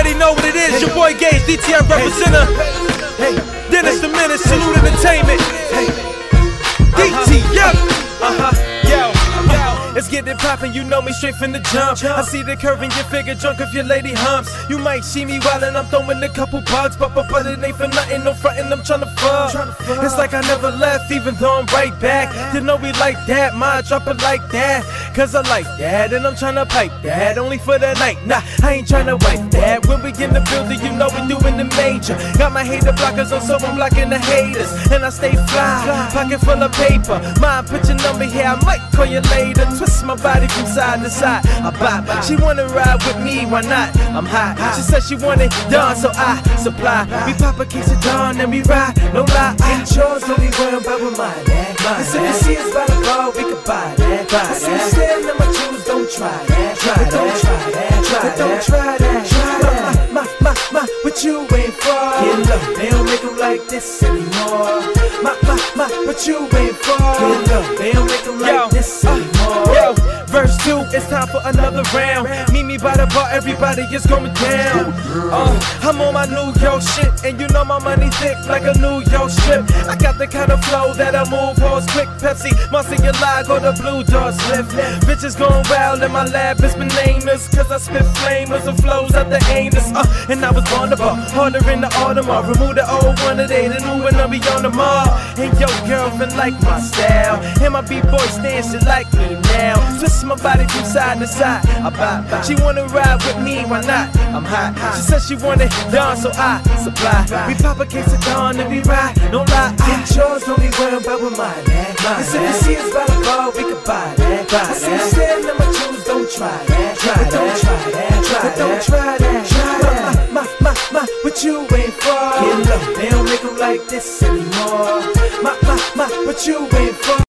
already know what it is. Your boy Gage, DTR representative. Dennis the Menace, Salute Entertainment. DTR. Let's get it poppin', you know me straight from the jump. I see the curve in your figure, drunk if your lady humps. You might see me wildin', I'm throwing a couple bugs, but it ain't for nothing, no frontin', I'm tryna fuck. It's like I never left, even though I'm right back. You know we like that, ma, drop it like that. Cause I like that, and I'm tryna pipe that, only for the night. Nah, I ain't tryna wipe that. When we in the building, you know we doing the major. Got my hater blockers on, so I'm blocking the haters. And I stay fly, pocket full of paper. Ma, put your number here, I might call you later. Twist my body from side to side. I bop. She wanna ride with me, why not? I'm hot. She said she wanted dawn, so I supply. We pop a case of dawn and we ride, no lie. Ain't yours, don't be worried about with mine. Cause if you see us by the bar, we can buy that. I see you staring at my jewels, don't try that. Don't try that. My, what you ain't for? Get low, they don't make them like this anymore. My, what you ain't for? Get low, they don't make them like this anymore. Verse 2, it's time for another round. Meet me by the bar, everybody is going down. I'm on my New York shit, and you know my money thick like a New York strip. I got the kind of flow that I move horse quick. Pepsi, Monster, your lag, or the Blue Dog Sliff. Bitches going wild in my lab, it's bananas. Cause I spit flamers and flows out the anus. And I was born to ball, harder in the Audemars. Remove the old one today, the new one I'll be on tomorrow. And your girlfriend like my style, and my B-boy stand shit like me now. Twist my body from side to side. I bop. She wanna ride with me, why not? I'm hot. She said she wanted dawn, so I supply. We pop a case of dawn and we ride, no lie. Get yours, don't be worried about with mine. Cause if you see us by the bar, we can buy that. I see you staring at my jewels, don't try that. Don't try that. My, what you ain't for? Get low, they don't make them like this anymore. My, what you ain't for?